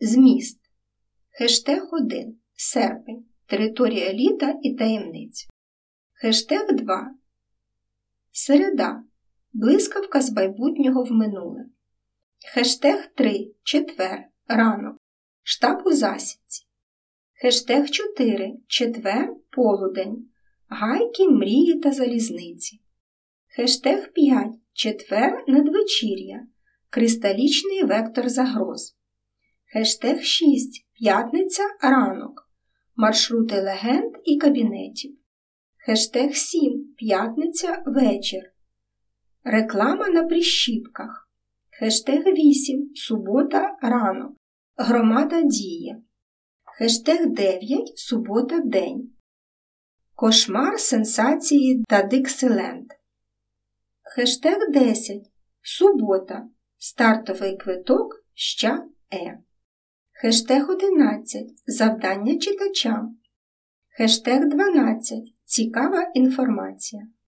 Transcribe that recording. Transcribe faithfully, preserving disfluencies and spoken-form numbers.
Зміст. Хештег один. Серпень. Територія літа і таємниць. Хештег два. Середа. Блискавка з майбутнього в минуле. Хештег три. Четвер. Ранок. Штаб у засідці. Хештег чотири. Четвер. Полудень. Гайки, мрії та залізниці. Хештег п'ять. Четвер. Надвечір'я. Кристалічний вектор загроз. Хештег шість. П'ятниця. Ранок. Маршрути легенд і кабінетів. Хештег сім. П'ятниця. Вечір. Реклама на прищіпках. Хештег вісім. Субота. Ранок. Громада діє. Хештег дев'ять. Субота. День. Кошмар, сенсації та Диксиленд. Хештег десять. Субота. Стартовий квиток ща Е. Хештег одинадцять. Завдання читачам. Хештег дванадцять. Цікава інформація.